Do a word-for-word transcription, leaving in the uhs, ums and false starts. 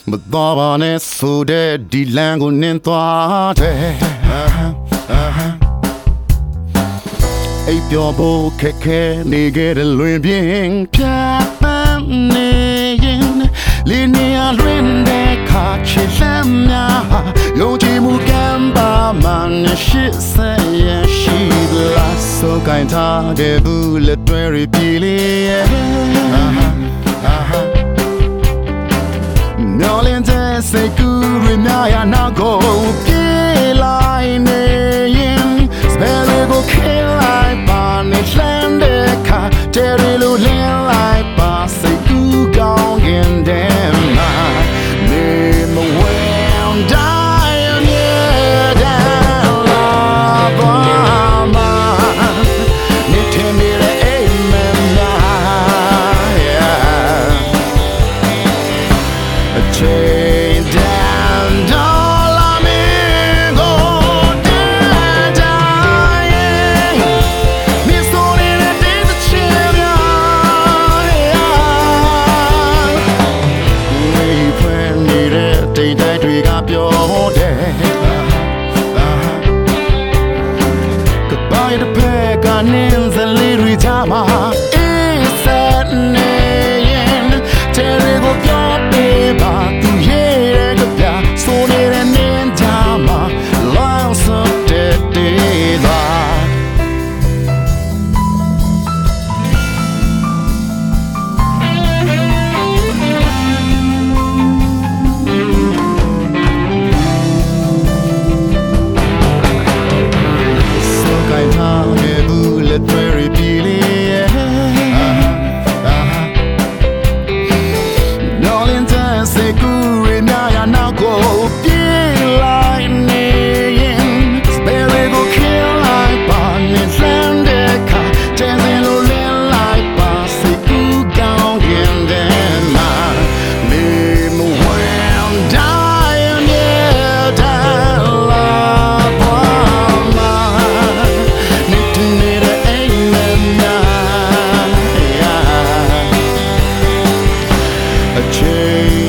သွားပါနဲ့ဆိုတဲ့ဒီလမ်းကိုနင်းသွားတယ်အိပ်ပျော်ဖို့ခက်ခဲနေခဲ့တဲ့လွင်ပြင်ဖြတ်ပန်းနေရင်လေးနေရလွင်တဲ့ခါချစ်လမ်းများယုံကြည်မှုကံပါမှနဲ့ရှိစေရရှိလားဆိုကိုင်းထားခဲ့ဘူးလက်တွေပြေးလေမျောလင်းတဲ့စိတ်ကူးတွေများရနောက်ကိုပြေးလိုက်နေရင်စပယ်လေးကိုခေလိုက်ပါနဲ့လှမ်းတဲ့ခါတဲရီလိုလင်းလိုက်ပါစိတ်ကူးကောင်းခင်တဲ့မှာနေမဝဲတိုင်းရဲ့တဲ့လာပါမနေထင်နေလေအိမ်မက်နာအချိန်တန်တော်လာမင်းကိုတဲ့တိုင်းမစ္စတိုလီတဲ့တဲ့ချေမြာဝေးဖွင့်နေတဲ့တိတ်တိုက်တွေကပြောတယ်Goodbye to pack on in the little time is that name Terry go be back to here the bia so near and in time lots of dead days so kind of let very beauty Say good now now go be like me Spare go kill like barn and slam the car Chasing low like boss say good down in them Name when dying yeah down love mama Need to need a amen yeah a change